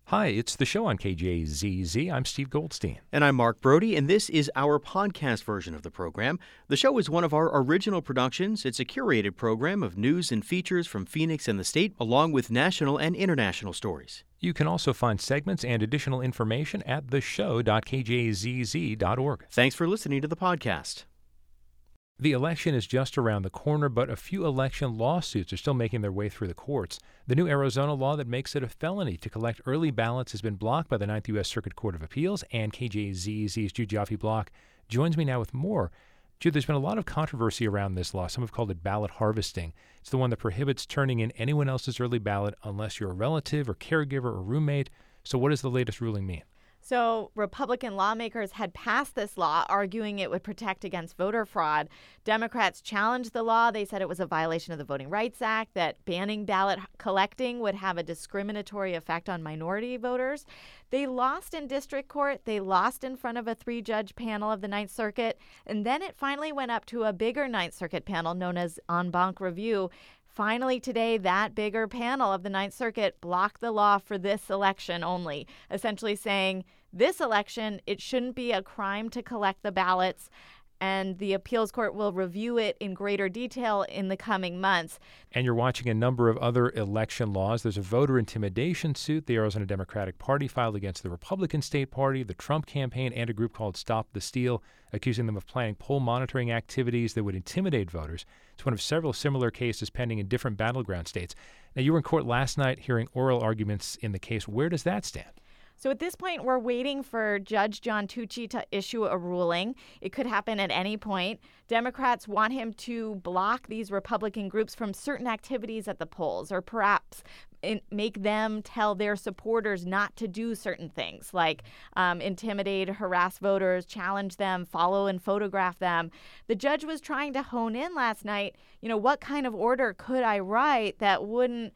Hi, it's the show on KJZZ. I'm Steve Goldstein. And I'm Mark Brody, and this is our podcast version of the program. The show is one of our original productions. It's a curated program of news and features from Phoenix and the state, along with national and international stories. You can also find segments and additional information at theshow.kjzz.org. Thanks for listening to the podcast. The election is just around the corner, but a few election lawsuits are still making their way through the courts. The new Arizona law that makes it a felony to collect early ballots has been blocked by the Ninth U.S. Circuit Court of Appeals, and KJZZ's Jude Joffe-Block joins me now with more. Jude, there's been a lot of controversy around this law. Some have called it ballot harvesting. It's the one that prohibits turning in anyone else's early ballot unless you're a relative or caregiver or roommate. So what does the latest ruling mean? So Republican lawmakers had passed this law, arguing it would protect against voter fraud. Democrats challenged the law. They said it was a violation of the Voting Rights Act, that banning ballot collecting would have a discriminatory effect on minority voters. They lost in district court. They lost in front of a three-judge panel of the Ninth Circuit. And then it finally went up to a bigger Ninth Circuit panel known as en banc review. Finally, today, that bigger panel of the Ninth Circuit blocked the law for this election only, essentially saying this election, it shouldn't be a crime to collect the ballots, and the appeals court will review it in greater detail in the coming months. And you're watching a number of other election laws. There's a voter intimidation suit the Arizona Democratic Party filed against the Republican State Party, the Trump campaign, and a group called Stop the Steal, accusing them of planning poll monitoring activities that would intimidate voters. It's one of several similar cases pending in different battleground states. Now, you were in court last night hearing oral arguments in the case. Where does that stand? So at this point, we're waiting for Judge John Tucci to issue a ruling. It could happen at any point. Democrats want him to block these Republican groups from certain activities at the polls, or perhaps make them tell their supporters not to do certain things, like intimidate, harass voters, challenge them, follow and photograph them. The judge was trying to hone in last night, what kind of order could I write that wouldn't,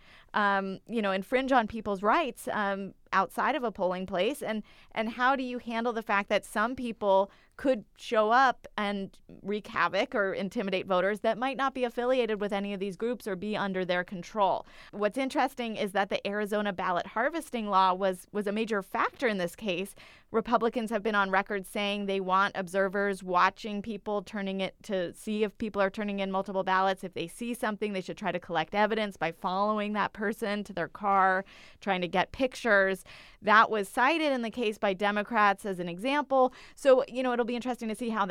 infringe on people's rights outside of a polling place? And how do you handle the fact that some people could show up and wreak havoc or intimidate voters that might not be affiliated with any of these groups or be under their control? What's interesting is that the Arizona ballot harvesting law was a major factor in this case. Republicans have been on record saying they want observers watching people turning it to see if people are turning in multiple ballots. If they see something, they should try to collect evidence by following that person to their car, trying to get pictures. That was cited in the case by Democrats as an example. So, it'll be interesting to see how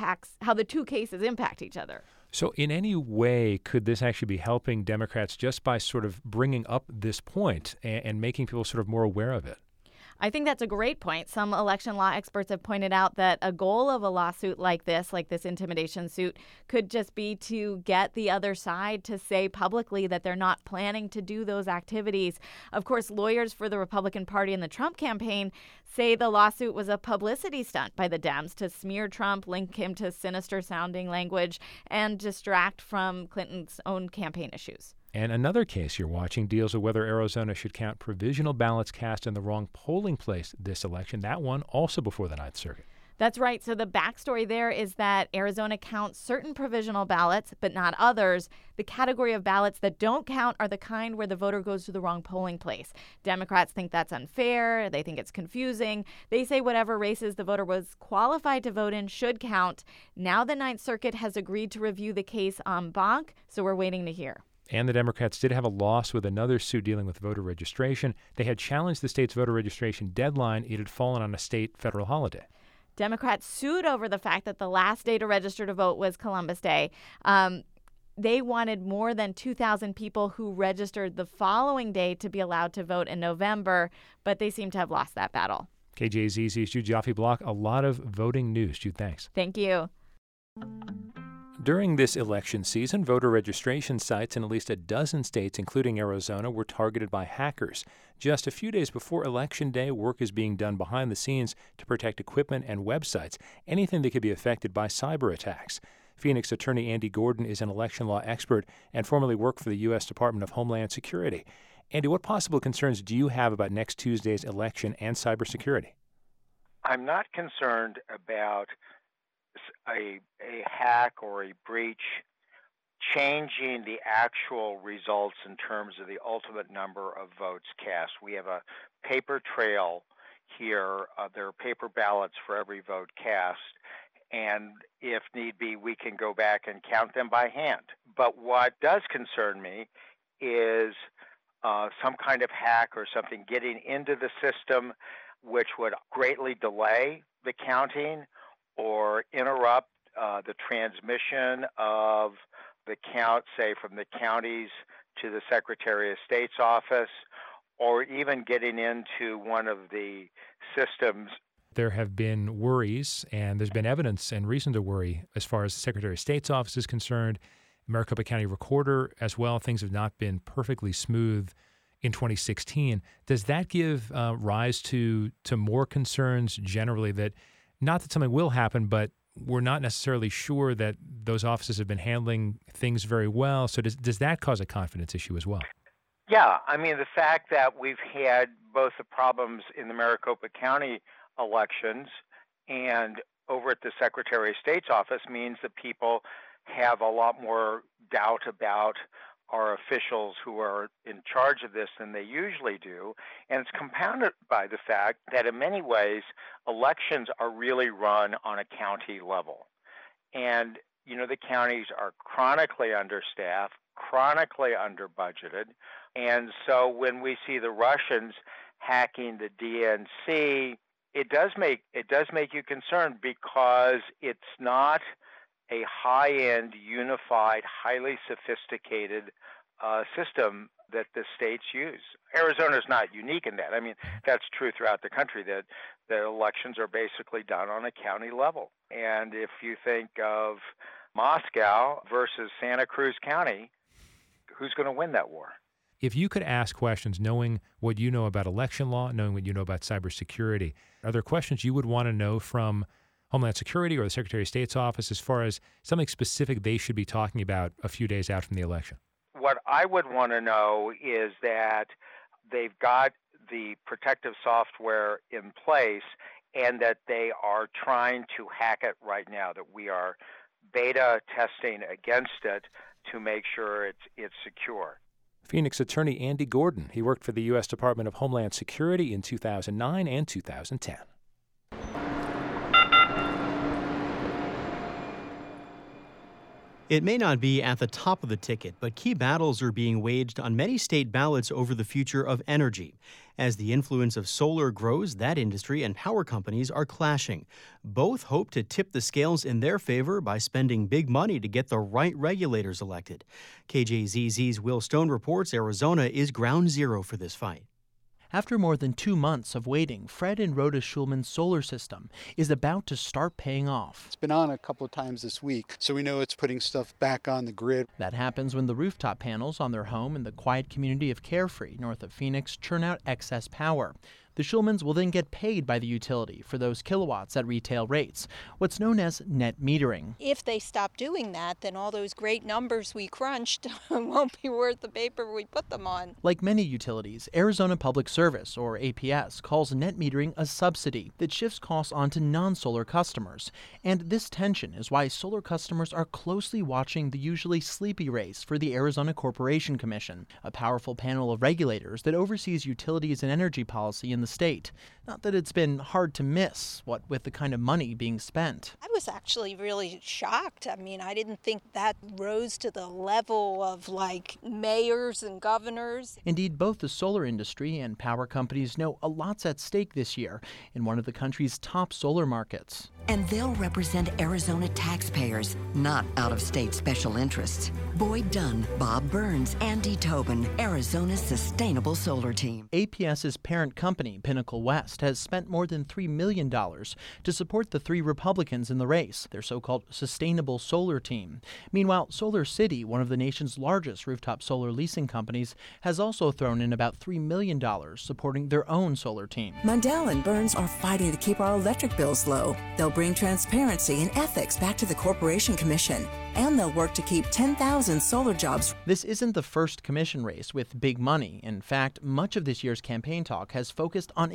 the two cases impact each other. So in any way, could this actually be helping Democrats just by sort of bringing up this point and making people sort of more aware of it? I think that's a great point. Some election law experts have pointed out that a goal of a lawsuit like this intimidation suit, could just be to get the other side to say publicly that they're not planning to do those activities. Of course, lawyers for the Republican Party and the Trump campaign say the lawsuit was a publicity stunt by the Dems to smear Trump, link him to sinister-sounding language, and distract from Clinton's own campaign issues. And another case you're watching deals with whether Arizona should count provisional ballots cast in the wrong polling place this election. That one also before the Ninth Circuit. That's right. So the backstory there is that Arizona counts certain provisional ballots, but not others. The category of ballots that don't count are the kind where the voter goes to the wrong polling place. Democrats think that's unfair. They think it's confusing. They say whatever races the voter was qualified to vote in should count. Now the Ninth Circuit has agreed to review the case en banc, so we're waiting to hear. And the Democrats did have a loss with another suit dealing with voter registration. They had challenged the state's voter registration deadline. It had fallen on a state federal holiday. Democrats sued over the fact that the last day to register to vote was Columbus Day. They wanted more than 2,000 people who registered the following day to be allowed to vote in November, but they seem to have lost that battle. KJZZ's Jude Joffe-Block, a lot of voting news. Jude, thanks. Thank you. During this election season, voter registration sites in at least a dozen states, including Arizona, were targeted by hackers. Just a few days before Election Day, work is being done behind the scenes to protect equipment and websites, anything that could be affected by cyber attacks. Phoenix attorney Andy Gordon is an election law expert and formerly worked for the U.S. Department of Homeland Security. Andy, what possible concerns do you have about next Tuesday's election and cybersecurity? I'm not concerned about a hack or a breach changing the actual results in terms of the ultimate number of votes cast. We have a paper trail here. There are paper ballots for every vote cast. And if need be, we can go back and count them by hand. But what does concern me is some kind of hack or something getting into the system which would greatly delay the counting or interrupt the transmission of the count, say, from the counties to the Secretary of State's office, or even getting into one of the systems. There have been worries, and there's been evidence and reason to worry as far as the Secretary of State's office is concerned, Maricopa County Recorder as well. Things have not been perfectly smooth in 2016. Does that give rise to more concerns generally, that not that something will happen, but we're not necessarily sure that those offices have been handling things very well? So does that cause a confidence issue as well? Yeah, I mean, the fact that we've had both the problems in the Maricopa County elections and over at the Secretary of State's office means that people have a lot more doubt about our officials who are in charge of this than they usually do. And it's compounded by the fact that in many ways, elections are really run on a county level. And, you know, the counties are chronically understaffed, chronically under-budgeted. And so when we see the Russians hacking the DNC, it does make you concerned, because it's not a high-end, unified, highly sophisticated system that the states use. Arizona is not unique in that. I mean, that's true throughout the country, that the elections are basically done on a county level. And if you think of Moscow versus Santa Cruz County, who's going to win that war? If you could ask questions, knowing what you know about election law, knowing what you know about cybersecurity, are there questions you would want to know from Homeland Security or the Secretary of State's office as far as something specific they should be talking about a few days out from the election? What I would want to know is that they've got the protective software in place and that they are trying to hack it right now, that we are beta testing against it to make sure it's secure. Phoenix attorney Andy Gordon. He worked for the U.S. Department of Homeland Security in 2009 and 2010. It may not be at the top of the ticket, but key battles are being waged on many state ballots over the future of energy. As the influence of solar grows, that industry and power companies are clashing. Both hope to tip the scales in their favor by spending big money to get the right regulators elected. KJZZ's Will Stone reports Arizona is ground zero for this fight. After more than 2 months of waiting, Fred and Rhoda Schulman's solar system is about to start paying off. It's been on a couple of times this week, so we know it's putting stuff back on the grid. That happens when the rooftop panels on their home in the quiet community of Carefree, north of Phoenix, churn out excess power. The Schulmans will then get paid by the utility for those kilowatts at retail rates, what's known as net metering. If they stop doing that, then all those great numbers we crunched won't be worth the paper we put them on. Like many utilities, Arizona Public Service, or APS, calls net metering a subsidy that shifts costs onto non-solar customers. And this tension is why solar customers are closely watching the usually sleepy race for the Arizona Corporation Commission, a powerful panel of regulators that oversees utilities and energy policy in the state. Not that it's been hard to miss, what with the kind of money being spent. I was actually really shocked. I mean, I didn't think that rose to the level of like mayors and governors. Indeed, both the solar industry and power companies know a lot's at stake this year in one of the country's top solar markets. And they'll represent Arizona taxpayers, not out-of-state special interests. Boyd Dunn, Bob Burns, Andy Tobin, Arizona's sustainable solar team. APS's parent company, Pinnacle West, has spent more than $3 million to support the 3 Republicans in the race, their so-called sustainable solar team. Meanwhile, Solar City, one of the nation's largest rooftop solar leasing companies, has also thrown in about $3 million supporting their own solar team. Mundell and Burns are fighting to keep our electric bills low. They'll bring transparency and ethics back to the Corporation Commission, and they'll work to keep 10,000 solar jobs. This isn't the first commission race with big money. In fact, much of this year's campaign talk has focused on exactly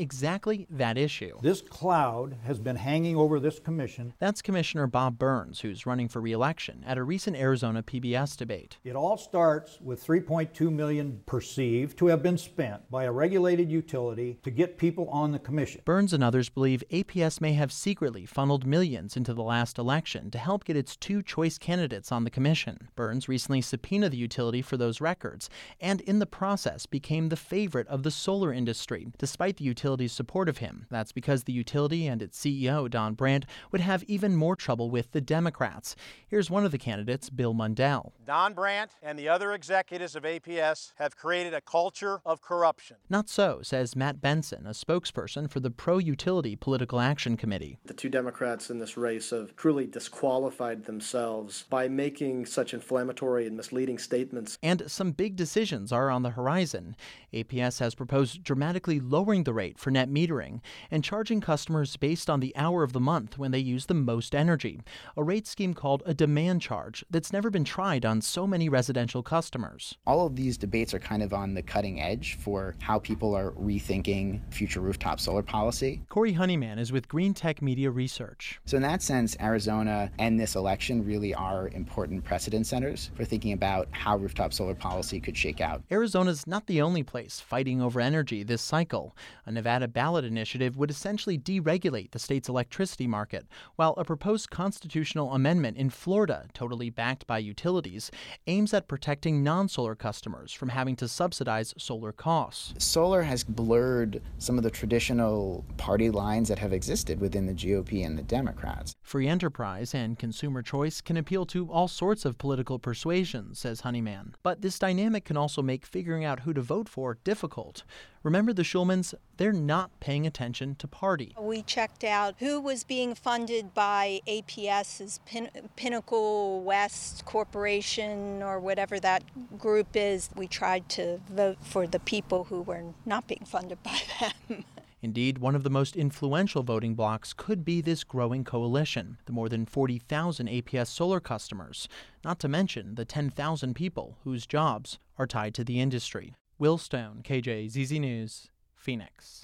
exactly that issue. This cloud has been hanging over this commission. That's Commissioner Bob Burns, who's running for re-election at a recent Arizona PBS debate. It all starts with $3.2 million perceived to have been spent by a regulated utility to get people on the commission. Burns and others believe APS may have secretly funneled millions into the last election to help get its two choice candidates on the commission. Burns recently subpoenaed the utility for those records, and in the process became the favorite of the solar industry, despite the utility's support of him. That's because the utility and its CEO, Don Brandt, would have even more trouble with the Democrats. Here's one of the candidates, Bill Mundell. Don Brandt and the other executives of APS have created a culture of corruption. Not so, says Matt Benson, a spokesperson for the Pro-Utility Political Action Committee. The two Democrats in this race have truly disqualified themselves by making such inflammatory and misleading statements. And some big decisions are on the horizon. APS has proposed dramatically lowering the rate for net metering and charging customers based on the hour of the month when they use the most energy, a rate scheme called a demand charge that's never been tried on so many residential customers. All of these debates are kind of on the cutting edge for how people are rethinking future rooftop solar policy. Corey Honeyman is with Green Tech Media Research. So in that sense, Arizona and this election really are important precedent centers for thinking about how rooftop solar policy could shake out. Arizona's not the only place fighting over energy this cycle. A Nevada ballot initiative would essentially deregulate the state's electricity market, while a proposed constitutional amendment in Florida, totally backed by utilities, aims at protecting non-solar customers from having to subsidize solar costs. Solar has blurred some of the traditional party lines that have existed within the GOP and the Democrats. Free enterprise and consumer choice can appeal to all sorts of political persuasions, says Honeyman. But this dynamic can also make figuring out who to vote for difficult. Remember the Schulmans? They're not paying attention to party. We checked out who was being funded by APS's Pinnacle West Corporation or whatever that group is. We tried to vote for the people who were not being funded by them. Indeed, one of the most influential voting blocs could be this growing coalition, the more than 40,000 APS solar customers, not to mention the 10,000 people whose jobs are tied to the industry. Will Stone, KJZZ News, Phoenix.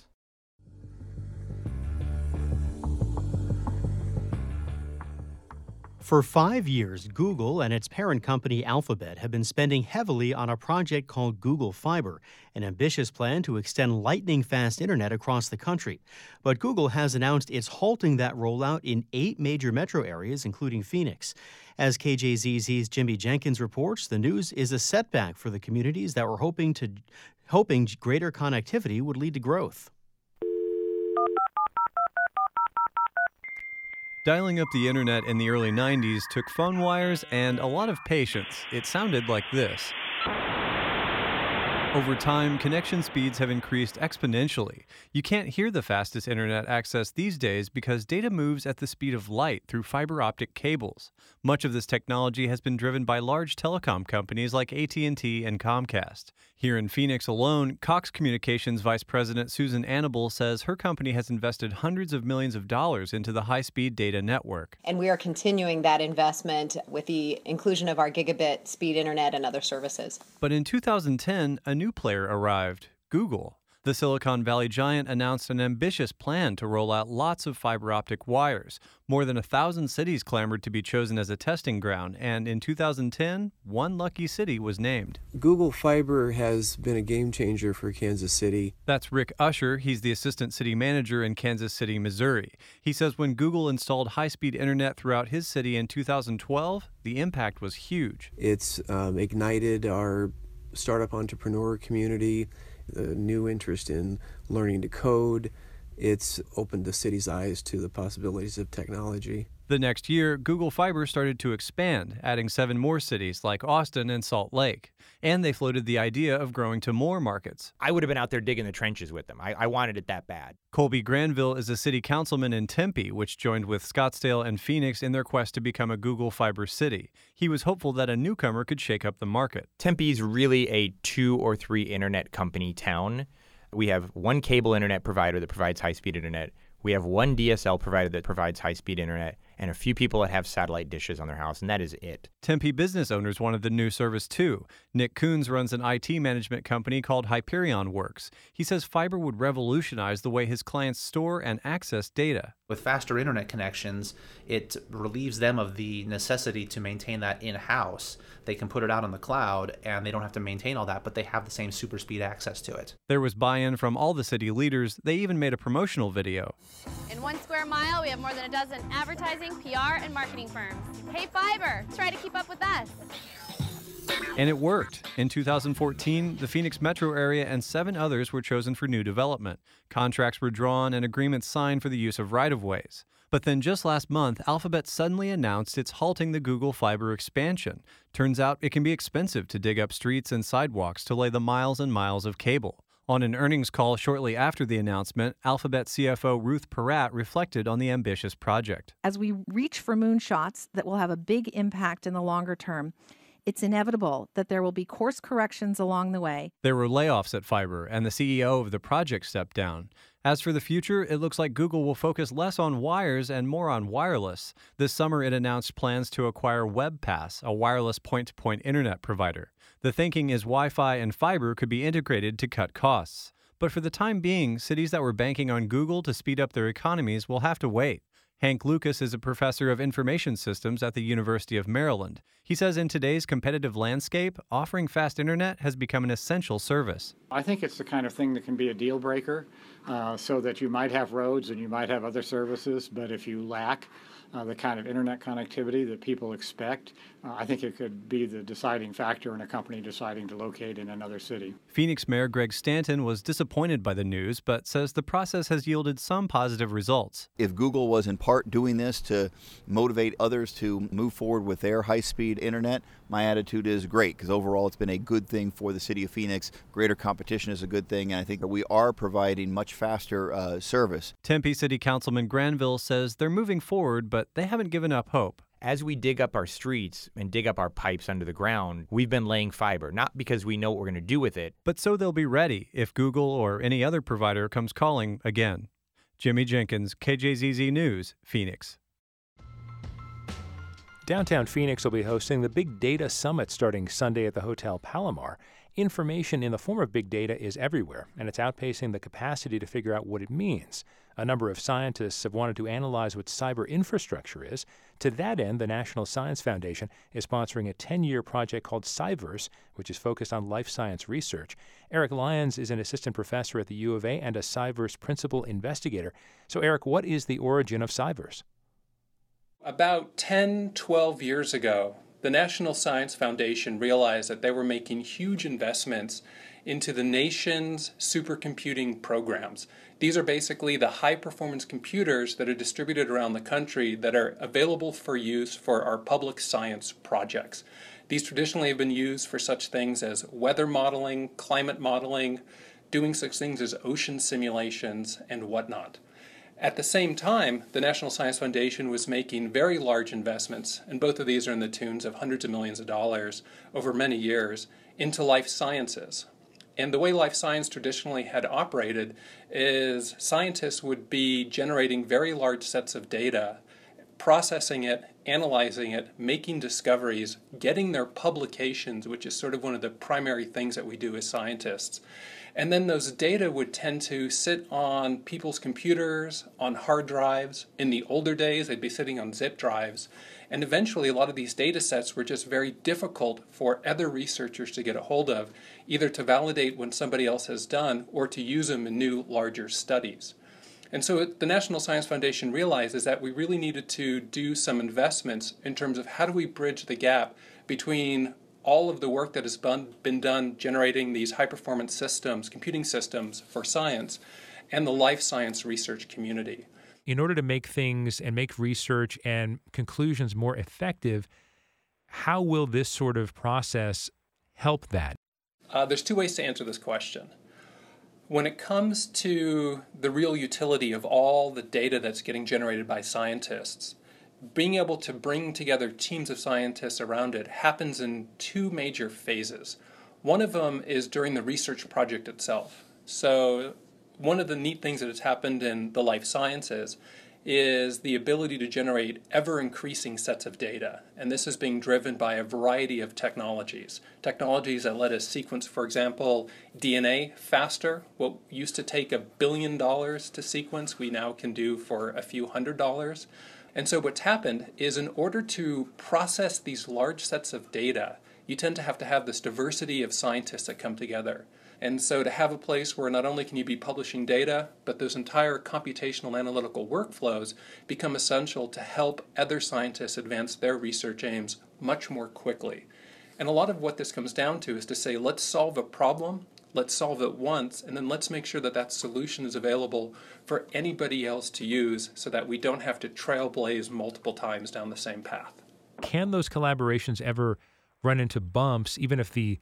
For 5 years, Google and its parent company Alphabet have been spending heavily on a project called Google Fiber, an ambitious plan to extend lightning-fast internet across the country. But Google has announced it's halting that rollout in 8 major metro areas, including Phoenix. As KJZZ's Jimmy Jenkins reports, the news is a setback for the communities that were hoping greater connectivity would lead to growth. Dialing up the internet in the early 90s took phone wires and a lot of patience. It sounded like this. Over time, connection speeds have increased exponentially. You can't hear the fastest internet access these days because data moves at the speed of light through fiber optic cables. Much of this technology has been driven by large telecom companies like AT&T and Comcast. Here in Phoenix alone, Cox Communications Vice President Susan Annable says her company has invested hundreds of millions of dollars into the high-speed data network. And we are continuing that investment with the inclusion of our gigabit speed internet and other services. But in 2010, a new player arrived, Google. The Silicon Valley giant announced an ambitious plan to roll out lots of fiber optic wires. More than 1,000 cities clamored to be chosen as a testing ground, and in 2010, one lucky city was named. Google Fiber has been a game changer for Kansas City. That's Rick Usher. He's the assistant city manager in Kansas City, Missouri. He says when Google installed high-speed internet throughout his city in 2012, the impact was huge. It's ignited our startup entrepreneur community, the new interest in learning to code. It's opened the city's eyes to the possibilities of technology. The next year, Google Fiber started to expand, adding 7 more cities like Austin and Salt Lake. And they floated the idea of growing to more markets. I would have been out there digging the trenches with them. I wanted it that bad. Colby Granville is a city councilman in Tempe, which joined with Scottsdale and Phoenix in their quest to become a Google Fiber city. He was hopeful that a newcomer could shake up the market. Tempe is really a 2 or 3 internet company town. We have one cable internet provider that provides high-speed internet. We have one DSL provider that provides high-speed internet. and a few people that have satellite dishes on their house, and that is it. Tempe business owners wanted the new service too. Nick Coons runs an IT management company called Hyperion Works. He says fiber would revolutionize the way his clients store and access data. With faster internet connections, it relieves them of the necessity to maintain that in-house. They can put it out on the cloud, and they don't have to maintain all that, but they have the same super speed access to it. There was buy-in from all the city leaders. They even made a promotional video. In 1 square mile, we have more than a dozen advertising, PR, and marketing firms. Hey, Fiber, try to keep up with us. And it worked. In 2014, the Phoenix metro area and 7 others were chosen for new development. Contracts were drawn and agreements signed for the use of right-of-ways. But then just last month, Alphabet suddenly announced it's halting the Google Fiber expansion. Turns out it can be expensive to dig up streets and sidewalks to lay the miles and miles of cable. On an earnings call shortly after the announcement, Alphabet CFO Ruth Porat reflected on the ambitious project. As we reach for moonshots that will have a big impact in the longer term, it's inevitable that there will be course corrections along the way. There were layoffs at Fiber, and the CEO of the project stepped down. As for the future, it looks like Google will focus less on wires and more on wireless. This summer, it announced plans to acquire WebPass, a wireless point-to-point internet provider. The thinking is Wi-Fi and fiber could be integrated to cut costs. But for the time being, cities that were banking on Google to speed up their economies will have to wait. Hank Lucas is a professor of information systems at the University of Maryland. He says in today's competitive landscape, offering fast internet has become an essential service. I think it's the kind of thing that can be a deal breaker, so that you might have roads and you might have other services, but if you lack the kind of internet connectivity that people expect, I think it could be the deciding factor in a company deciding to locate in another city. Phoenix Mayor Greg Stanton was disappointed by the news, but says the process has yielded some positive results. If Google was in part doing this to motivate others to move forward with their high-speed internet, my attitude is great, because overall it's been a good thing for the city of Phoenix. Greater competition is a good thing, and I think that we are providing much faster service. Tempe City Councilman Granville says they're moving forward, but they haven't given up hope. As we dig up our streets and dig up our pipes under the ground, we've been laying fiber, not because we know what we're going to do with it, but so they'll be ready if Google or any other provider comes calling again. Jimmy Jenkins, KJZZ News, Phoenix. Downtown Phoenix will be hosting the Big Data Summit starting Sunday at the Hotel Palomar. Information in the form of big data is everywhere, and it's outpacing the capacity to figure out what it means. A number of scientists have wanted to analyze what cyber infrastructure is. To that end, the National Science Foundation is sponsoring a 10-year project called Cyverse, which is focused on life science research. Eric Lyons is an assistant professor at the U of A and a Cyverse principal investigator. So, Eric, what is the origin of Cyverse? About 10, 12 years ago, the National Science Foundation realized that they were making huge investments into the nation's supercomputing programs. These are basically the high-performance computers that are distributed around the country that are available for use for our public science projects. These traditionally have been used for such things as weather modeling, climate modeling, doing such things as ocean simulations, and whatnot. At the same time, the National Science Foundation was making very large investments, and both of these are in the tunes of hundreds of millions of dollars over many years, into life sciences. And the way life science traditionally had operated is scientists would be generating very large sets of data, processing it, analyzing it, making discoveries, getting their publications, which is sort of one of the primary things that we do as scientists. And then those data would tend to sit on people's computers, on hard drives. In the older days, they'd be sitting on zip drives. And eventually, a lot of these data sets were just very difficult for other researchers to get a hold of, either to validate what somebody else has done or to use them in new, larger studies. And so the National Science Foundation realizes that we really needed to do some investments in terms of how do we bridge the gap between all of the work that has been done generating these high-performance systems, computing systems for science, and the life science research community. In order to make things and make research and conclusions more effective, how will this sort of process help that? There's two ways to answer this question. When it comes to the real utility of all the data that's getting generated by scientists, being able to bring together teams of scientists around it happens in two major phases. One of them is during the research project itself. So one of the neat things that has happened in the life sciences is the ability to generate ever-increasing sets of data. And this is being driven by a variety of technologies. Technologies that let us sequence, for example, DNA faster. What used to take $1 billion to sequence, we now can do for a few $100s. And so what's happened is in order to process these large sets of data, you tend to have this diversity of scientists that come together. And so to have a place where not only can you be publishing data, but those entire computational analytical workflows become essential to help other scientists advance their research aims much more quickly. And a lot of what this comes down to is to say, let's solve a problem, let's solve it once, and then let's make sure that that solution is available for anybody else to use so that we don't have to trailblaze multiple times down the same path. Can those collaborations ever run into bumps, even if the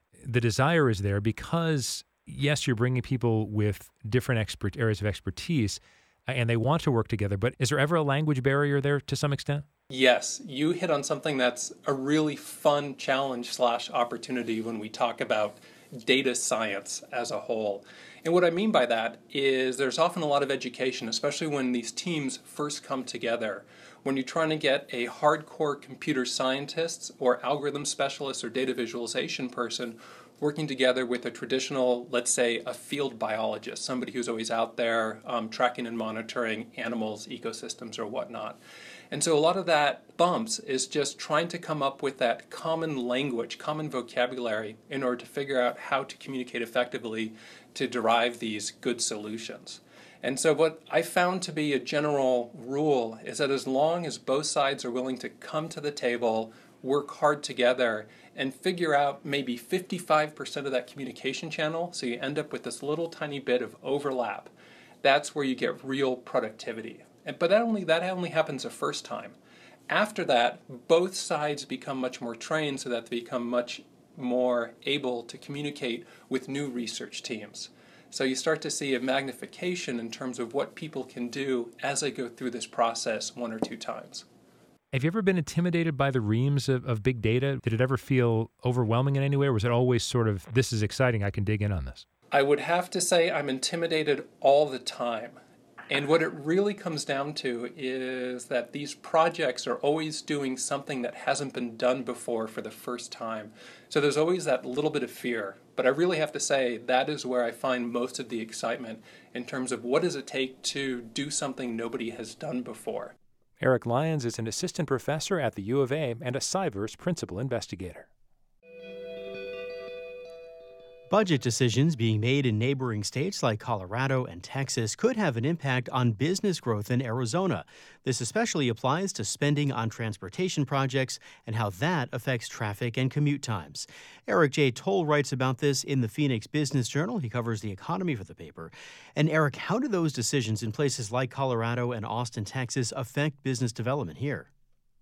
desire is there? Because, yes, you're bringing people with different areas of expertise, and they want to work together, but is there ever a language barrier there to some extent? Yes, you hit on something that's a really fun challenge/opportunity when we talk about data science as a whole. And what I mean by that is there's often a lot of education, especially when these teams first come together. When you're trying to get a hardcore computer scientist or algorithm specialist or data visualization person working together with a traditional, let's say, a field biologist, somebody who's always out there tracking and monitoring animals, ecosystems, or whatnot. And so a lot of that bumps is just trying to come up with that common language, common vocabulary in order to figure out how to communicate effectively to derive these good solutions. And so what I found to be a general rule is that as long as both sides are willing to come to the table, work hard together, and figure out maybe 55% of that communication channel, so you end up with this little tiny bit of overlap, that's where you get real productivity. But that only happens the first time. After that, both sides become much more trained so that they become much more able to communicate with new research teams. So you start to see a magnification in terms of what people can do as they go through this process one or two times. Have you ever been intimidated by the reams of big data? Did it ever feel overwhelming in any way, or was it always sort of, this is exciting, I can dig in on this? I would have to say I'm intimidated all the time. And what it really comes down to is that these projects are always doing something that hasn't been done before for the first time. So there's always that little bit of fear. But I really have to say that is where I find most of the excitement in terms of what does it take to do something nobody has done before. Eric Lyons is an assistant professor at the U of A and a Cyverse principal investigator. Budget decisions being made in neighboring states like Colorado and Texas could have an impact on business growth in Arizona. This especially applies to spending on transportation projects and how that affects traffic and commute times. Eric J. Toll writes about this in the Phoenix Business Journal. He covers the economy for the paper. And Eric, how do those decisions in places like Colorado and Austin, Texas affect business development here?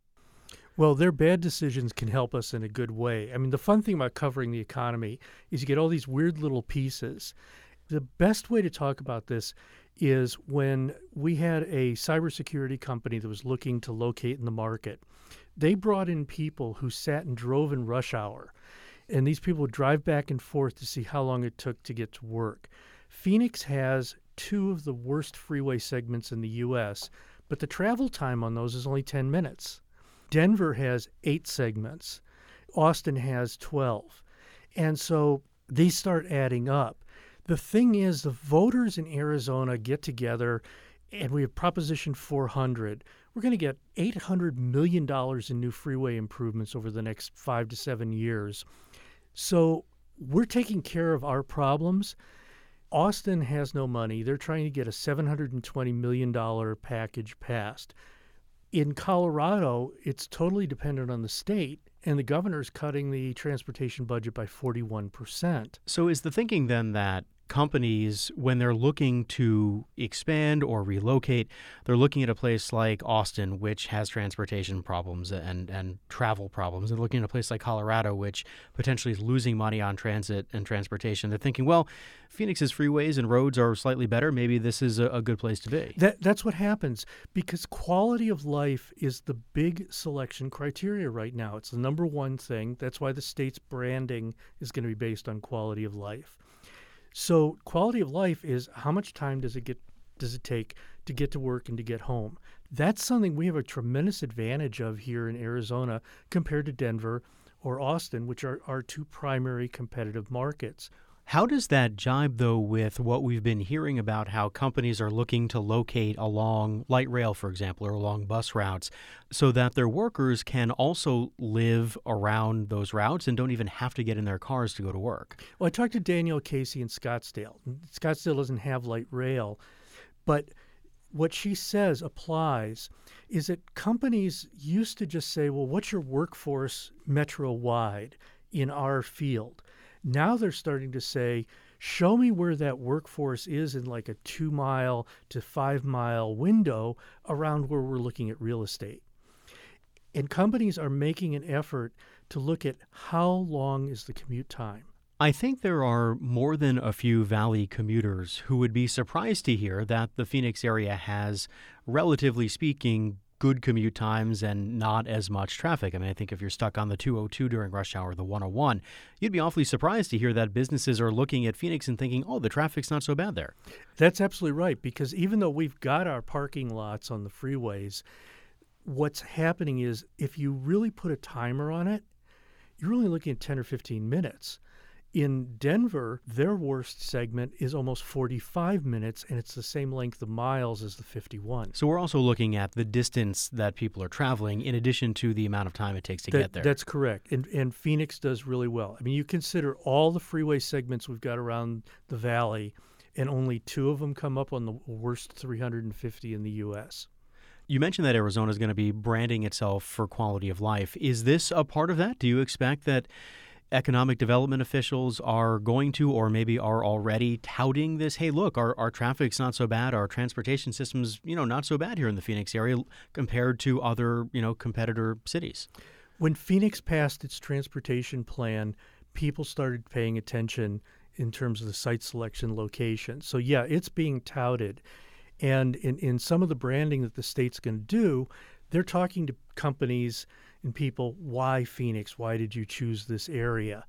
Well, their bad decisions can help us in a good way. I mean, the fun thing about covering the economy is you get all these weird little pieces. The best way to talk about this is when we had a cybersecurity company that was looking to locate in the market. They brought in people who sat and drove in rush hour, and these people would drive back and forth to see how long it took to get to work. Phoenix has two of the worst freeway segments in the U.S., but the travel time on those is only 10 minutes. Denver has 8 segments. Austin has 12. And so they start adding up. The thing is, the voters in Arizona get together, and we have Proposition 400. We're going to get $800 million in new freeway improvements over the next 5 to 7 years. So we're taking care of our problems. Austin has no money. They're trying to get a $720 million package passed. In Colorado, it's totally dependent on the state, and the governor's cutting the transportation budget by 41%. So is the thinking then that companies, when they're looking to expand or relocate, they're looking at a place like Austin, which has transportation problems and travel problems. They're looking at a place like Colorado, which potentially is losing money on transit and transportation. They're thinking, well, Phoenix's freeways and roads are slightly better. Maybe this is a good place to be. That's what happens, because quality of life is the big selection criteria right now. It's the number one thing. That's why the state's branding is going to be based on quality of life. So quality of life is how much time does it does it take to get to work and to get home. That's something we have a tremendous advantage of here in Arizona compared to Denver or Austin, which are our two primary competitive markets. How does that jibe, though, with what we've been hearing about how companies are looking to locate along light rail, for example, or along bus routes so that their workers can also live around those routes and don't even have to get in their cars to go to work? Well, I talked to Danielle Casey in Scottsdale. Scottsdale doesn't have light rail, but what she says applies is that companies used to just say, well, what's your workforce metro-wide in our field? Now they're starting to say, show me where that workforce is in like a 2-mile to 5-mile window around where we're looking at real estate. And companies are making an effort to look at how long is the commute time. I think there are more than a few Valley commuters who would be surprised to hear that the Phoenix area has, relatively speaking, good commute times and not as much traffic. I mean, I think if you're stuck on the 202 during rush hour, the 101, you'd be awfully surprised to hear that businesses are looking at Phoenix and thinking, oh, the traffic's not so bad there. That's absolutely right, because even though we've got our parking lots on the freeways, what's happening is if you really put a timer on it, you're only looking at 10 or 15 minutes. In Denver, their worst segment is almost 45 minutes, and it's the same length of miles as the 51. So we're also looking at the distance that people are traveling in addition to the amount of time it takes to get there. That's correct. And Phoenix does really well. I mean, you consider all the freeway segments we've got around the valley, and only 2 of them come up on the worst 350 in the U.S. You mentioned that Arizona is going to be branding itself for quality of life. Is this a part of that? Do you expect that economic development officials are going to, or maybe are already touting this, hey, look, our traffic's not so bad, our transportation system's, not so bad here in the Phoenix area compared to other, competitor cities? When Phoenix passed its transportation plan, people started paying attention in terms of the site selection location. So, yeah, it's being touted. And in some of the branding that the state's going to do, they're talking to companies and people, why Phoenix? Why did you choose this area?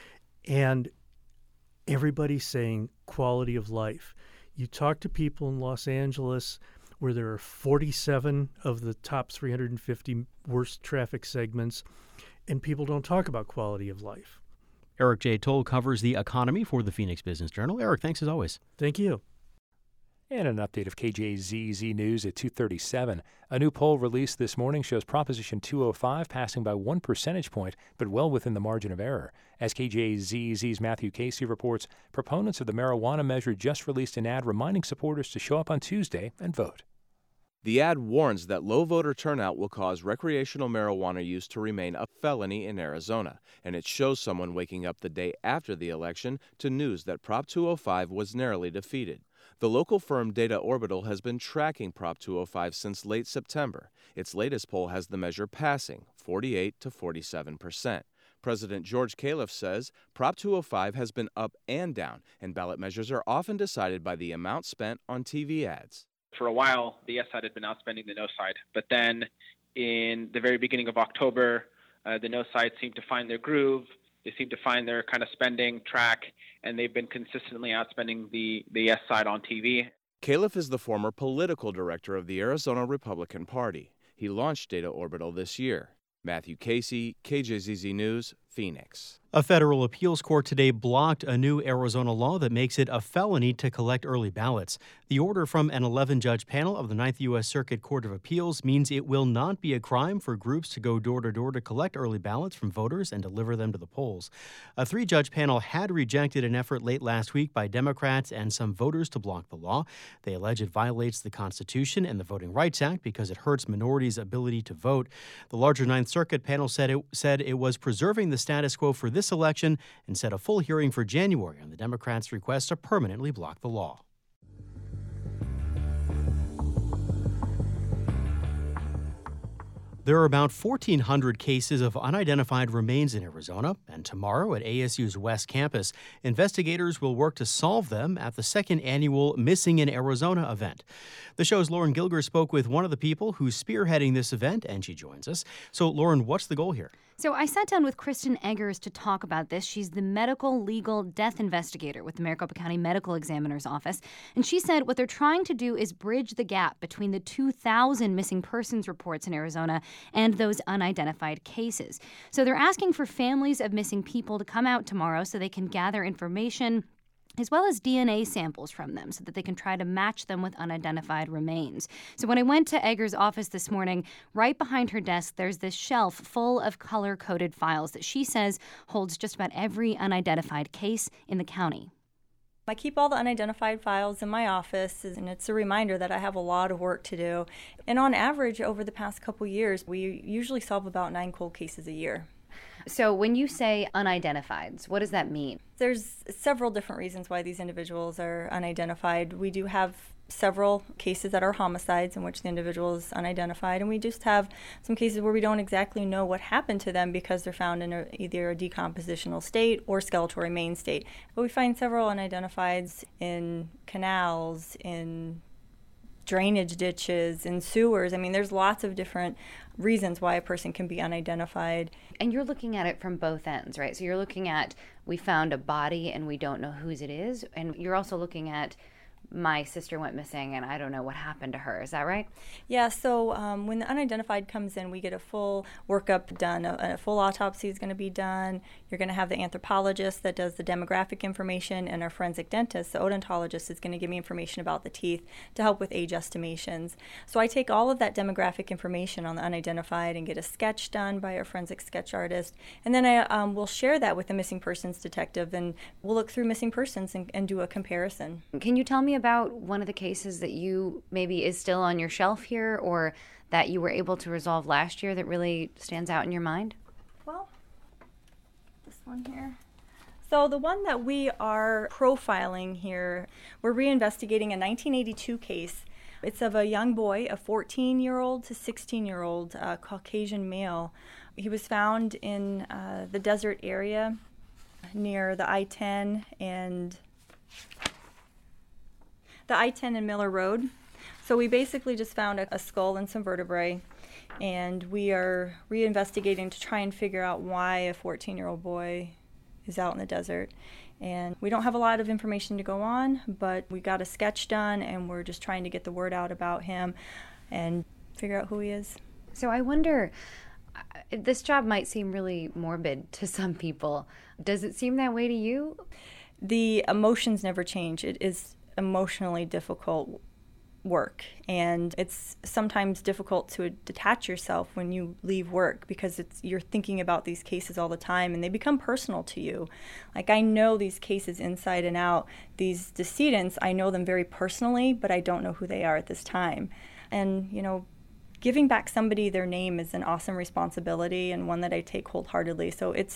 And everybody's saying quality of life. You talk to people in Los Angeles where there are 47 of the top 350 worst traffic segments, and people don't talk about quality of life. Eric J. Toll covers the economy for the Phoenix Business Journal. Eric, thanks as always. Thank you. And an update of KJZZ News at 2:37. A new poll released this morning shows Proposition 205 passing by 1 percentage point, but well within the margin of error. As KJZZ's Matthew Casey reports, proponents of the marijuana measure just released an ad reminding supporters to show up on Tuesday and vote. The ad warns that low voter turnout will cause recreational marijuana use to remain a felony in Arizona, and it shows someone waking up the day after the election to news that Prop 205 was narrowly defeated. The local firm Data Orbital has been tracking Prop 205 since late September. Its latest poll has the measure passing, 48 to 47%. President George Califf says Prop 205 has been up and down, and ballot measures are often decided by the amount spent on TV ads. For a while, the yes side had been outspending the no side, but then in the very beginning of October, the no side seemed to find their groove. They seem to find their kind of spending track, and they've been consistently outspending the yes side on TV. Califf is the former political director of the Arizona Republican Party. He launched Data Orbital this year. Matthew Casey, KJZZ News, Phoenix. A federal appeals court today blocked a new Arizona law that makes it a felony to collect early ballots. The order from an 11-judge panel of the 9th U.S. Circuit Court of Appeals means it will not be a crime for groups to go door-to-door to collect early ballots from voters and deliver them to the polls. A 3-judge panel had rejected an effort late last week by Democrats and some voters to block the law. They allege it violates the Constitution and the Voting Rights Act because it hurts minorities' ability to vote. The larger 9th Circuit panel said it was preserving the status quo for this election and set a full hearing for January on the Democrats' request to permanently block the law. There are about 1,400 cases of unidentified remains in Arizona, and tomorrow at ASU's West Campus, investigators will work to solve them at the second annual Missing in Arizona event. The show's Lauren Gilger spoke with one of the people who's spearheading this event, and she joins us. So, Lauren, what's the goal here? So I sat down with Kristen Eggers to talk about this. She's the medical legal death investigator with the Maricopa County Medical Examiner's Office. And she said what they're trying to do is bridge the gap between the 2,000 missing persons reports in Arizona and those unidentified cases. So they're asking for families of missing people to come out tomorrow so they can gather information as well as DNA samples from them so that they can try to match them with unidentified remains. So when I went to Eggers' office this morning, right behind her desk, there's this shelf full of color-coded files that she says holds just about every unidentified case in the county. I keep all the unidentified files in my office, and it's a reminder that I have a lot of work to do. And on average, over the past couple years, we usually solve about 9 cold cases a year. So when you say unidentifieds, what does that mean? There's several different reasons why these individuals are unidentified. We do have several cases that are homicides in which the individual is unidentified, and we just have some cases where we don't exactly know what happened to them because they're found in either a decompositional state or skeletal remain state. But we find several unidentifieds in canals, in drainage ditches, in sewers. I mean, there's lots of different reasons why a person can be unidentified. And you're looking at it from both ends, right? So you're looking at, we found a body and we don't know whose it is, and you're also looking at, my sister went missing and I don't know what happened to her. Is that right? Yeah, so when the unidentified comes in, we get a full workup done. A full autopsy is going to be done. You're going to have the anthropologist that does the demographic information, and our forensic dentist, the odontologist, is going to give me information about the teeth to help with age estimations. So I take all of that demographic information on the unidentified and get a sketch done by our forensic sketch artist. And then I will share that with the missing persons detective, and we'll look through missing persons and do a comparison. Can you tell me about one of the cases that you maybe is still on your shelf here or that you were able to resolve last year that really stands out in your mind? Well, this one here. So the one that we are profiling here, we're reinvestigating a 1982 case. It's of a young boy, a 14-year-old to 16-year-old Caucasian male. He was found in the desert area near the I-10 and Miller Road. So we basically just found a skull and some vertebrae, and we are reinvestigating to try and figure out why a 14-year-old boy is out in the desert. And we don't have a lot of information to go on, but we got a sketch done, and we're just trying to get the word out about him and figure out who he is. So I wonder, this job might seem really morbid to some people. Does it seem that way to you? The emotions never change. It is emotionally difficult work, and it's sometimes difficult to detach yourself when you leave work because you're thinking about these cases all the time and they become personal to you. Like, I know these cases inside and out. These decedents, I know them very personally, but I don't know who they are at this time. And giving back somebody their name is an awesome responsibility and one that I take wholeheartedly. So it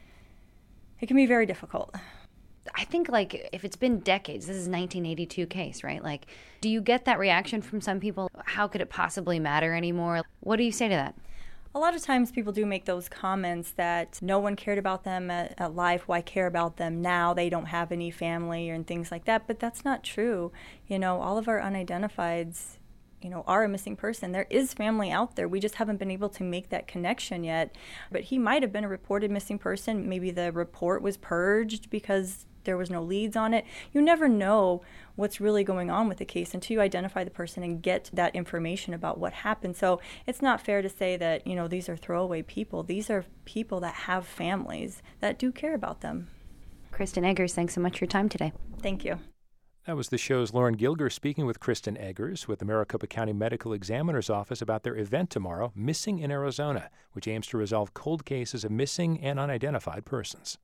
can be very difficult. I think, if it's been decades, this is 1982 case, right? Do you get that reaction from some people? How could it possibly matter anymore? What do you say to that? A lot of times people do make those comments that no one cared about them at life. Why care about them now? They don't have any family and things like that. But that's not true. All of our unidentifieds, are a missing person. There is family out there. We just haven't been able to make that connection yet. But he might have been a reported missing person. Maybe the report was purged because there was no leads on it. You never know what's really going on with the case until you identify the person and get that information about what happened. So it's not fair to say that, these are throwaway people. These are people that have families that do care about them. Kristen Eggers, thanks so much for your time today. Thank you. That was the show's Lauren Gilger speaking with Kristen Eggers with the Maricopa County Medical Examiner's Office about their event tomorrow, Missing in Arizona, which aims to resolve cold cases of missing and unidentified persons.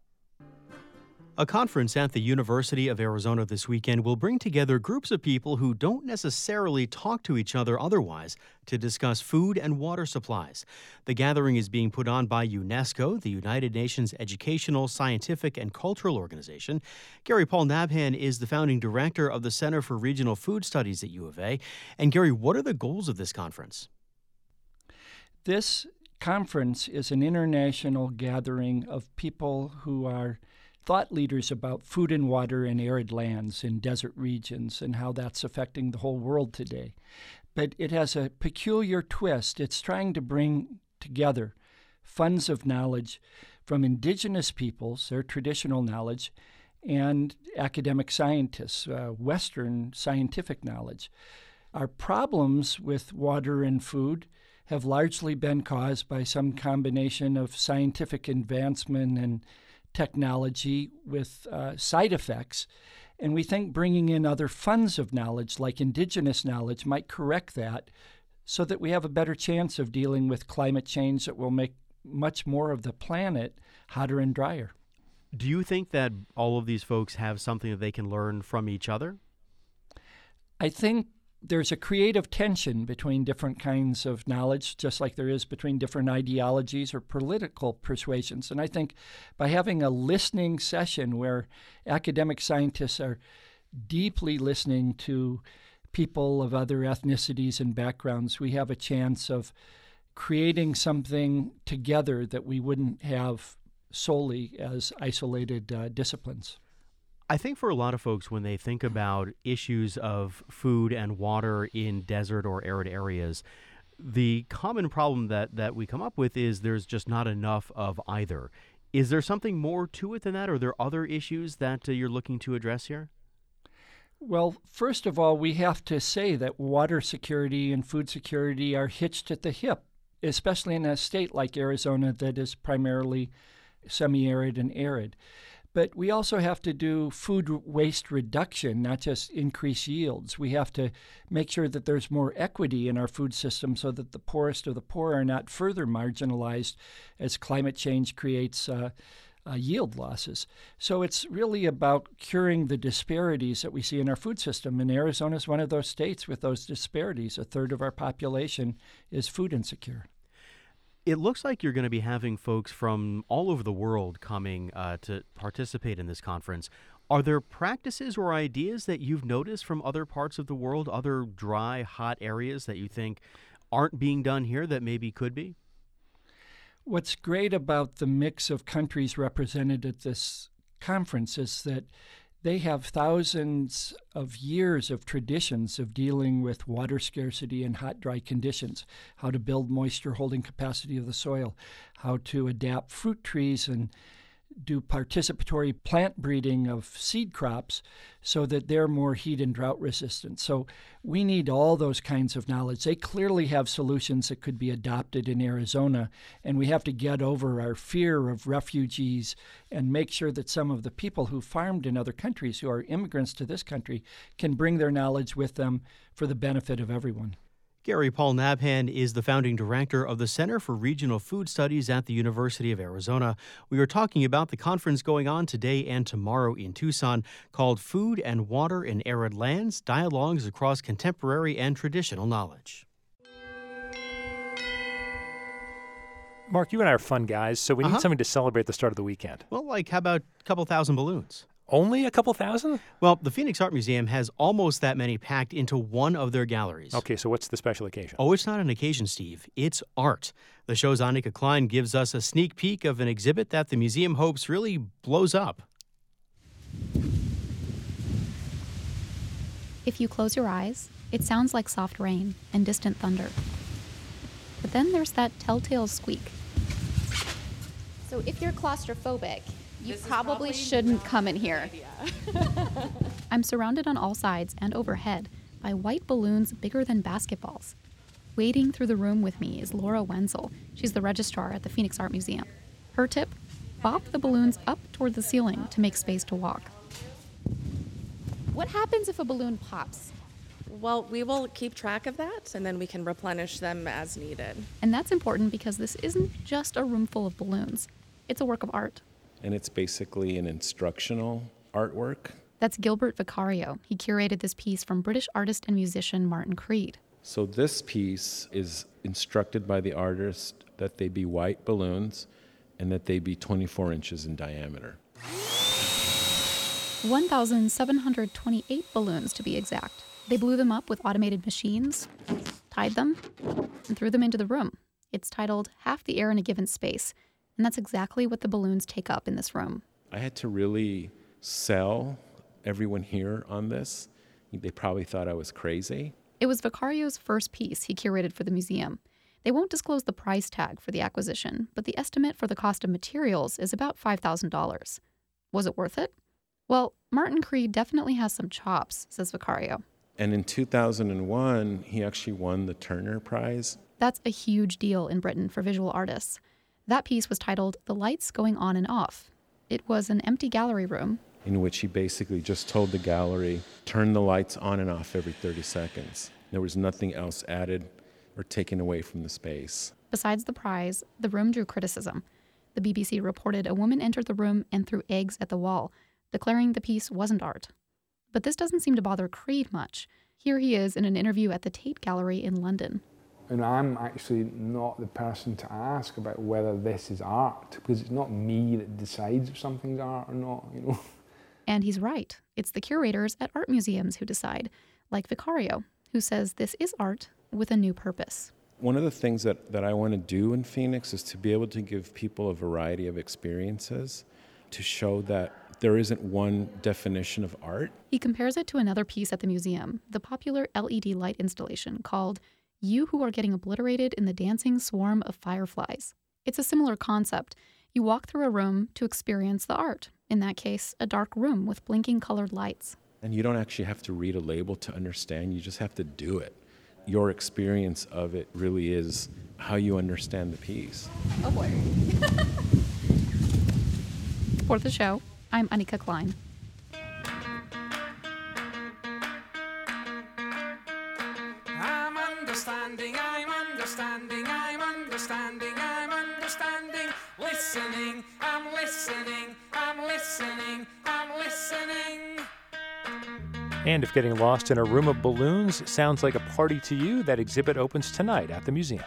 A conference at the University of Arizona this weekend will bring together groups of people who don't necessarily talk to each other otherwise to discuss food and water supplies. The gathering is being put on by UNESCO, the United Nations Educational, Scientific, and Cultural Organization. Gary Paul Nabhan is the founding director of the Center for Regional Food Studies at U of A. And Gary, what are the goals of this conference? This conference is an international gathering of people who are thought leaders about food and water in arid lands in desert regions and how that's affecting the whole world today. But it has a peculiar twist. It's trying to bring together funds of knowledge from indigenous peoples, their traditional knowledge, and academic scientists, Western scientific knowledge. Our problems with water and food have largely been caused by some combination of scientific advancement and technology with side effects. And we think bringing in other funds of knowledge, like indigenous knowledge, might correct that so that we have a better chance of dealing with climate change that will make much more of the planet hotter and drier. Do you think that all of these folks have something that they can learn from each other? I think there's a creative tension between different kinds of knowledge, just like there is between different ideologies or political persuasions. And I think by having a listening session where academic scientists are deeply listening to people of other ethnicities and backgrounds, we have a chance of creating something together that we wouldn't have solely as isolated disciplines. I think for a lot of folks, when they think about issues of food and water in desert or arid areas, the common problem that we come up with is there's just not enough of either. Is there something more to it than that? Are there other issues that you're looking to address here? Well, first of all, we have to say that water security and food security are hitched at the hip, especially in a state like Arizona that is primarily semi-arid and arid. But we also have to do food waste reduction, not just increase yields. We have to make sure that there's more equity in our food system so that the poorest of the poor are not further marginalized as climate change creates yield losses. So it's really about curing the disparities that we see in our food system. And Arizona is one of those states with those disparities. A third of our population is food insecure. It looks like you're going to be having folks from all over the world coming to participate in this conference. Are there practices or ideas that you've noticed from other parts of the world, other dry, hot areas that you think aren't being done here that maybe could be? What's great about the mix of countries represented at this conference is that they have thousands of years of traditions of dealing with water scarcity and hot, dry conditions, how to build moisture holding capacity of the soil, how to adapt fruit trees and do participatory plant breeding of seed crops so that they're more heat and drought resistant. So we need all those kinds of knowledge. They clearly have solutions that could be adopted in Arizona, and we have to get over our fear of refugees and make sure that some of the people who farmed in other countries, who are immigrants to this country, can bring their knowledge with them for the benefit of everyone. Gary Paul Nabhan is the founding director of the Center for Regional Food Studies at the University of Arizona. We are talking about the conference going on today and tomorrow in Tucson called Food and Water in Arid Lands, Dialogues Across Contemporary and Traditional Knowledge. Mark, you and I are fun guys, so we need something to celebrate the start of the weekend. Well, like how about a couple thousand balloons? Only a couple thousand? Well, the Phoenix Art Museum has almost that many packed into one of their galleries. Okay, so what's the special occasion? Oh, it's not an occasion, Steve. It's art. The show's Annika Klein gives us a sneak peek of an exhibit that the museum hopes really blows up. If you close your eyes, it sounds like soft rain and distant thunder. But then there's that telltale squeak. So if you're claustrophobic, you probably shouldn't come in here. I'm surrounded on all sides and overhead by white balloons bigger than basketballs. Wading through the room with me is Laura Wenzel. She's the registrar at the Phoenix Art Museum. Her tip, bop the balloons up toward the ceiling to make space to walk. What happens if a balloon pops? Well, we will keep track of that, and then we can replenish them as needed. And that's important because this isn't just a room full of balloons. It's a work of art. And it's basically an instructional artwork. That's Gilbert Vicario. He curated this piece from British artist and musician Martin Creed. So this piece is instructed by the artist that they be white balloons and that they be 24 inches in diameter. 1,728 balloons to be exact. They blew them up with automated machines, tied them, and threw them into the room. It's titled Half the Air in a Given Space, and that's exactly what the balloons take up in this room. I had to really sell everyone here on this. They probably thought I was crazy. It was Vicario's first piece he curated for the museum. They won't disclose the price tag for the acquisition, but the estimate for the cost of materials is about $5,000. Was it worth it? Well, Martin Cree definitely has some chops, says Vicario. And in 2001, he actually won the Turner Prize. That's a huge deal in Britain for visual artists. That piece was titled The Lights Going On and Off. It was an empty gallery room in which he basically just told the gallery, turn the lights on and off every 30 seconds. There was nothing else added or taken away from the space. Besides the prize, the room drew criticism. The BBC reported a woman entered the room and threw eggs at the wall, declaring the piece wasn't art. But this doesn't seem to bother Creed much. Here he is in an interview at the Tate Gallery in London. And I'm actually not the person to ask about whether this is art, because it's not me that decides if something's art or not, you know. And he's right. It's the curators at art museums who decide, like Vicario, who says this is art with a new purpose. One of the things that I want to do in Phoenix is to be able to give people a variety of experiences to show that there isn't one definition of art. He compares it to another piece at the museum, the popular LED light installation called You Who Are Getting Obliterated in the Dancing Swarm of Fireflies. It's a similar concept. You walk through a room to experience the art. In that case, a dark room with blinking colored lights. And you don't actually have to read a label to understand, you just have to do it. Your experience of it really is how you understand the piece. Oh boy. For the show, I'm Anika Klein. I'm understanding, listening, I'm listening. And if getting lost in a room of balloons sounds like a party to you, that exhibit opens tonight at the museum.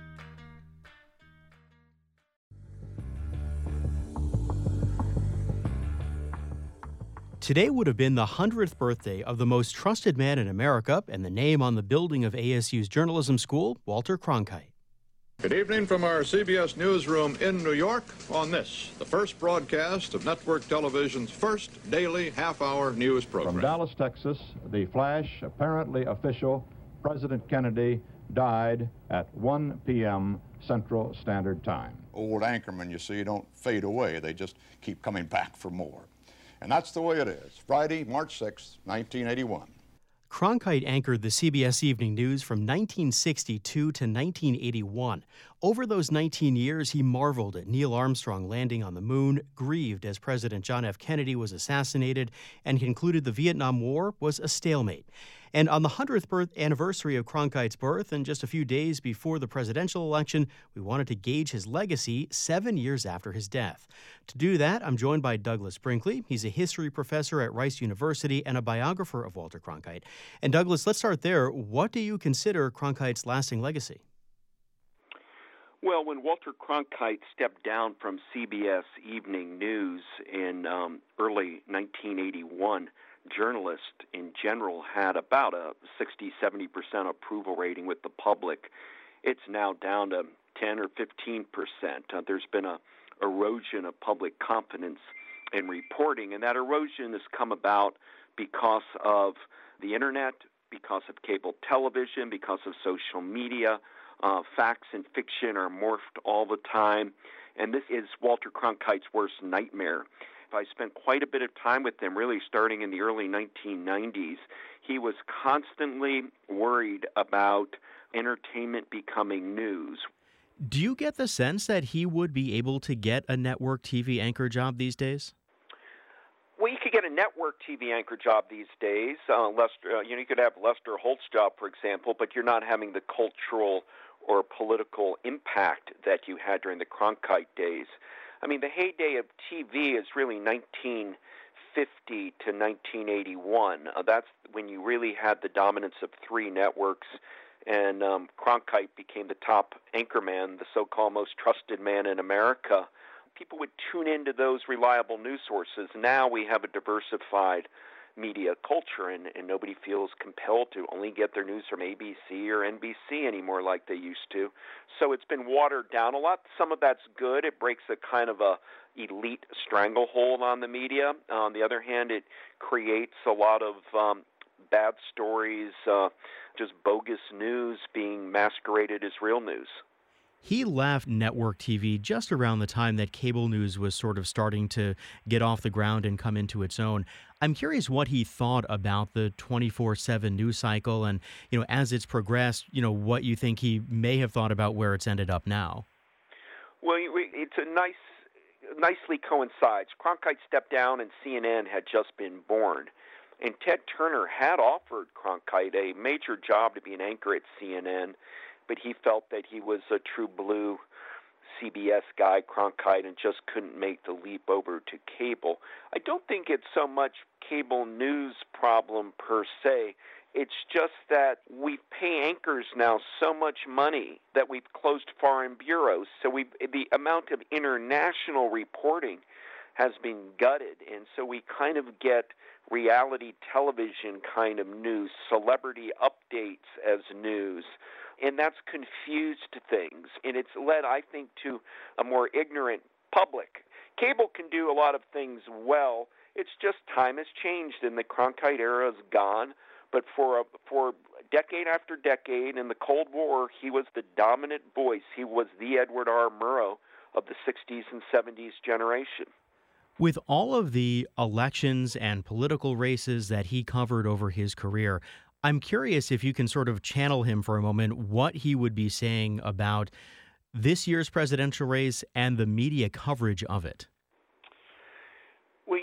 Today would have been the 100th birthday of the most trusted man in America and the name on the building of ASU's journalism school, Walter Cronkite. Good evening from our CBS newsroom in New York on this, the first broadcast of network television's first daily half-hour news program. From Dallas, Texas, the flash, apparently official, President Kennedy died at 1 p.m. Central Standard Time. Old anchormen, you see, don't fade away. They just keep coming back for more. And that's the way it is. Friday, March 6, 1981. Cronkite anchored the CBS Evening News from 1962 to 1981. Over those 19 years, he marveled at Neil Armstrong landing on the moon, grieved as President John F. Kennedy was assassinated, and concluded the Vietnam War was a stalemate. And on the 100th anniversary of Cronkite's birth, and just a few days before the presidential election, we wanted to gauge his legacy 7 years after his death. To do that, I'm joined by Douglas Brinkley. He's a history professor at Rice University and a biographer of Walter Cronkite. And Douglas, let's start there. What do you consider Cronkite's lasting legacy? Well, when Walter Cronkite stepped down from CBS Evening News in early 1981, journalists in general had about a 60-70% approval rating with the public. It's now down to 10 or 15%. There's been a erosion of public confidence in reporting, and that erosion has come about because of the internet, because of cable television, because of social media. Facts and fiction are morphed all the time, and this is Walter Cronkite's worst nightmare. I spent quite a bit of time with him, really starting in the early 1990s. He was constantly worried about entertainment becoming news. Do you get the sense that he would be able to get a network TV anchor job these days? Well, you could get a network TV anchor job these days. You could have Lester Holt's job, for example, but you're not having the cultural or political impact that you had during the Cronkite days. I mean, the heyday of TV is really 1950 to 1981. That's when you really had the dominance of three networks, and Cronkite became the top anchorman, the so-called most trusted man in America. People would tune into those reliable news sources. Now we have a diversified media culture, and nobody feels compelled to only get their news from ABC or NBC anymore like they used to. So it's been watered down a lot. Some of that's good. It breaks a kind of a elite stranglehold on the media. On the other hand, it creates a lot of bad stories, just bogus news being masqueraded as real news. He left network TV just around the time that cable news was sort of starting to get off the ground and come into its own. I'm curious what he thought about the 24/7 news cycle and, as it's progressed, what you think he may have thought about where it's ended up now. Well, it's nicely coincides. Cronkite stepped down and CNN had just been born. And Ted Turner had offered Cronkite a major job to be an anchor at CNN, but he felt that he was a true blue CBS guy, Cronkite, and just couldn't make the leap over to cable. I don't think it's so much cable news problem per se. It's just that we pay anchors now so much money that we've closed foreign bureaus. So the amount of international reporting has been gutted, and so we kind of get reality television kind of news, celebrity updates as news. And that's confused things, and it's led, I think, to a more ignorant public. Cable can do a lot of things well. It's just time has changed, and the Cronkite era is gone. But for decade after decade in the Cold War, he was the dominant voice. He was the Edward R. Murrow of the 60s and 70s generation. With all of the elections and political races that he covered over his career, I'm curious if you can sort of channel him for a moment, what he would be saying about this year's presidential race and the media coverage of it. Well,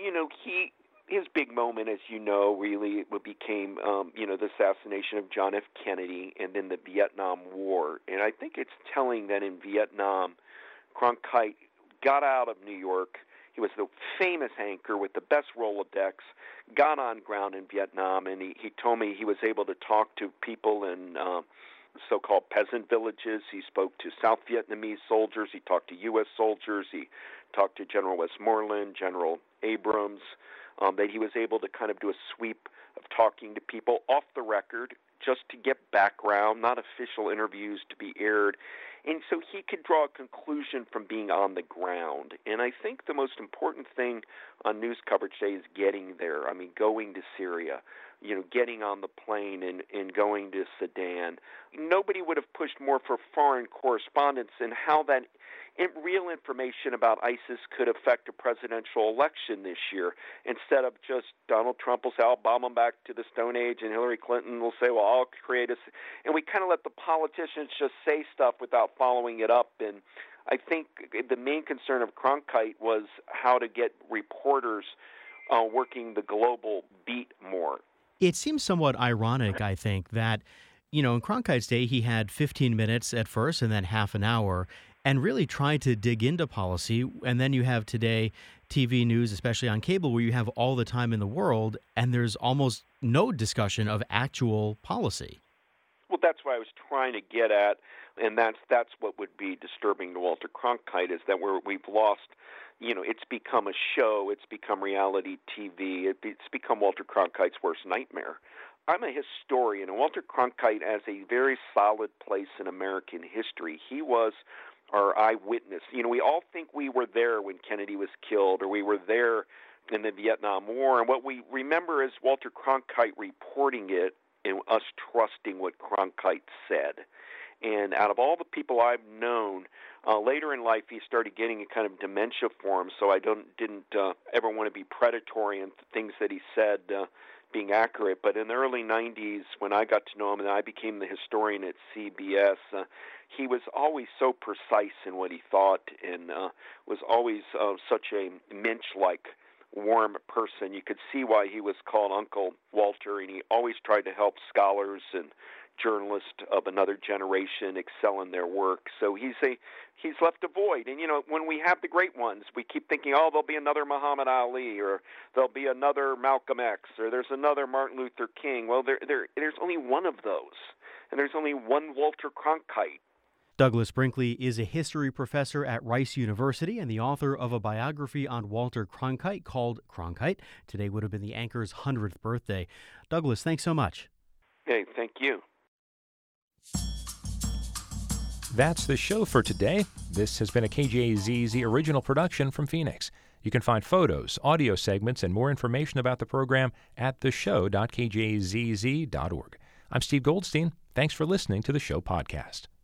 his big moment, as you know, really became, the assassination of John F. Kennedy and then the Vietnam War. And I think it's telling that in Vietnam, Cronkite got out of New York. He was the famous anchor with the best Rolodex, got on ground in Vietnam, and he told me he was able to talk to people in so-called peasant villages. He spoke to South Vietnamese soldiers. He talked to U.S. soldiers. He talked to General Westmoreland, General Abrams, that he was able to kind of do a sweep of talking to people off the record just to get background, not official interviews to be aired. And so he could draw a conclusion from being on the ground. And I think the most important thing on news coverage today is getting there. I mean, going to Syria, getting on the plane and going to Sudan. Nobody would have pushed more for foreign correspondence and how that real information about ISIS could affect a presidential election this year, instead of just Donald Trump will say, I'll bomb them back to the Stone Age, and Hillary Clinton will say, well, I'll create and we kind of let the politicians just say stuff without following it up. And I think the main concern of Cronkite was how to get reporters working the global beat more. It seems somewhat ironic, I think, that, in Cronkite's day, he had 15 minutes at first and then half an hour, and really tried to dig into policy. And then you have today TV news, especially on cable, where you have all the time in the world, and there's almost no discussion of actual policy. Well, that's what I was trying to get at, and that's what would be disturbing to Walter Cronkite, is that we've lost, it's become a show, it's become reality TV, it's become Walter Cronkite's worst nightmare. I'm a historian, and Walter Cronkite has a very solid place in American history. He was our eyewitness. We all think we were there when Kennedy was killed, or we were there in the Vietnam War, and what we remember is Walter Cronkite reporting it and us trusting what Cronkite said. And out of all the people I've known, later in life he started getting a kind of dementia for him, so I didn't ever want to be predatory in things that he said being accurate. But in the early 90s, when I got to know him and I became the historian at CBS, he was always so precise in what he thought, and was always such a Mensch-like warm person. You could see why he was called Uncle Walter, and he always tried to help scholars and journalists of another generation excel in their work. So he's left a void. And when we have the great ones, we keep thinking, oh, there'll be another Muhammad Ali, or there'll be another Malcolm X, or there's another Martin Luther King. Well, there's only one of those, and there's only one Walter Cronkite. Douglas Brinkley is a history professor at Rice University and the author of a biography on Walter Cronkite called Cronkite. Today would have been the anchor's 100th birthday. Douglas, thanks so much. Hey, thank you. That's the show for today. This has been a KJZZ original production from Phoenix. You can find photos, audio segments, and more information about the program at theshow.kjzz.org. I'm Steve Goldstein. Thanks for listening to the show podcast.